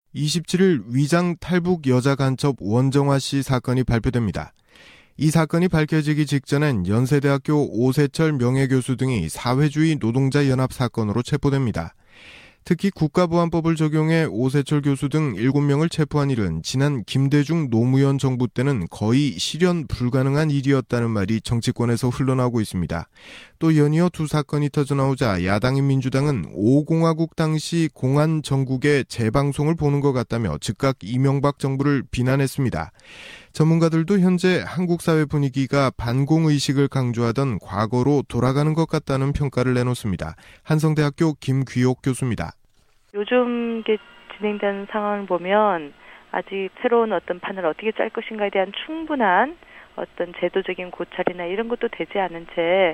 27일 위장 탈북 여자 간첩 원정화 씨 사건이 발표됩니다. 이 사건이 밝혀지기 직전엔 연세대학교 오세철 명예교수 등이 사회주의 노동자 연합 사건으로 체포됩니다. 특히 국가보안법을 적용해 오세철 교수 등 7명을 체포한 일은 지난 김대중 노무현 정부 때는 거의 실현 불가능한 일이었다는 말이 정치권에서 흘러나오고 있습니다. 또 연이어 두 사건이 터져나오자 야당인 민주당은 5공화국 당시 공안 정국의 재방송을 보는 것 같다며 즉각 이명박 정부를 비난했습니다. 전문가들도 현재 한국 사회 분위기가 반공의식을 강조하던 과거로 돌아가는 것 같다는 평가를 내놓습니다. 한성대학교 김귀옥 교수입니다. 요즘 진행되는 상황을 보면 아직 새로운 어떤 판을 어떻게 짤 것인가에 대한 충분한 어떤 제도적인 고찰이나 이런 것도 되지 않은 채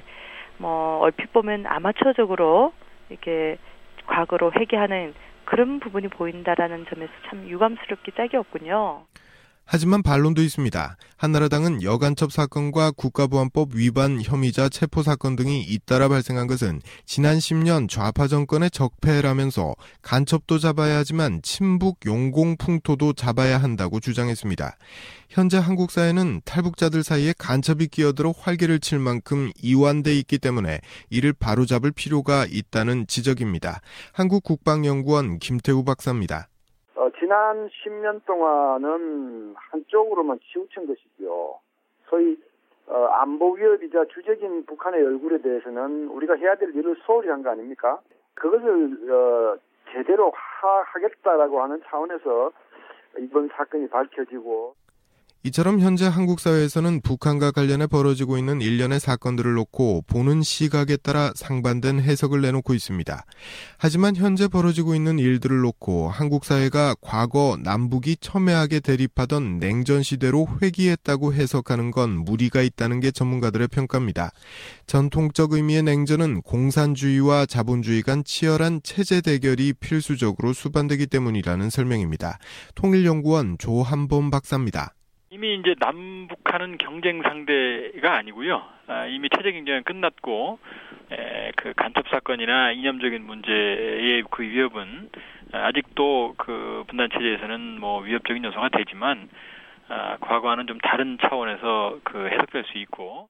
얼핏 보면 아마추어적으로 이렇게 과거로 회귀하는 그런 부분이 보인다라는 점에서 참 유감스럽기 짝이 없군요. 하지만 반론도 있습니다. 한나라당은 여간첩 사건과 국가보안법 위반 혐의자 체포 사건 등이 잇따라 발생한 것은 지난 10년 좌파 정권의 적폐라면서 간첩도 잡아야 하지만 친북 용공 풍토도 잡아야 한다고 주장했습니다. 현재 한국 사회는 탈북자들 사이에 간첩이 끼어들어 활개를 칠 만큼 이완돼 있기 때문에 이를 바로잡을 필요가 있다는 지적입니다. 한국국방연구원 김태우 박사입니다. 지난 10년 동안은 한쪽으로만 치우친 것이죠. 소위 안보 위협이자 주적인 북한의 얼굴에 대해서는 우리가 해야 될 일을 소홀히 한 거 아닙니까? 그것을 제대로 하겠다라고 하는 차원에서 이번 사건이 밝혀지고 이처럼 현재 한국 사회에서는 북한과 관련해 벌어지고 있는 일련의 사건들을 놓고 보는 시각에 따라 상반된 해석을 내놓고 있습니다. 하지만 현재 벌어지고 있는 일들을 놓고 한국 사회가 과거 남북이 첨예하게 대립하던 냉전 시대로 회귀했다고 해석하는 건 무리가 있다는 게 전문가들의 평가입니다. 전통적 의미의 냉전은 공산주의와 자본주의 간 치열한 체제 대결이 필수적으로 수반되기 때문이라는 설명입니다. 통일연구원 조한범 박사입니다. 이미 이제 남북한은 경쟁 상대가 아니고요. 이미 체제 경쟁은 끝났고, 그 간첩 사건이나 이념적인 문제의 그 위협은 아직도 그 분단 체제에서는 위협적인 요소가 되지만, 과거와는 좀 다른 차원에서 그 해석될 수 있고.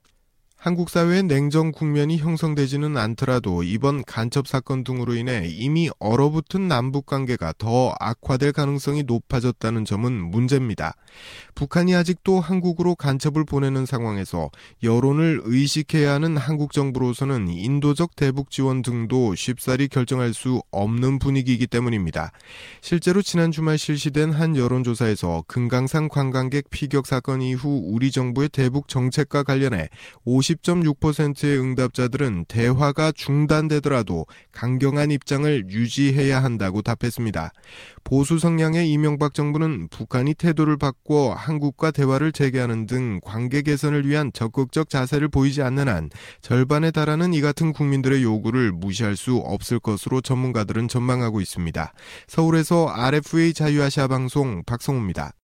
한국 사회의 냉전 국면이 형성되지는 않더라도 이번 간첩 사건 등으로 인해 이미 얼어붙은 남북 관계가 더 악화될 가능성이 높아졌다는 점은 문제입니다. 북한이 아직도 한국으로 간첩을 보내는 상황에서 여론을 의식해야 하는 한국 정부로서는 인도적 대북 지원 등도 쉽사리 결정할 수 없는 분위기이기 때문입니다. 실제로 지난 주말 실시된 한 여론조사에서 금강산 관광객 피격 사건 이후 우리 정부의 대북 정책과 관련해 50.6%의 응답자들은 대화가 중단되더라도 강경한 입장을 유지해야 한다고 답했습니다. 보수 성향의 이명박 정부는 북한이 태도를 바꿔 한국과 대화를 재개하는 등 관계 개선을 위한 적극적 자세를 보이지 않는 한 절반에 달하는 이 같은 국민들의 요구를 무시할 수 없을 것으로 전문가들은 전망하고 있습니다. 서울에서 RFA 자유아시아 방송 박성우입니다.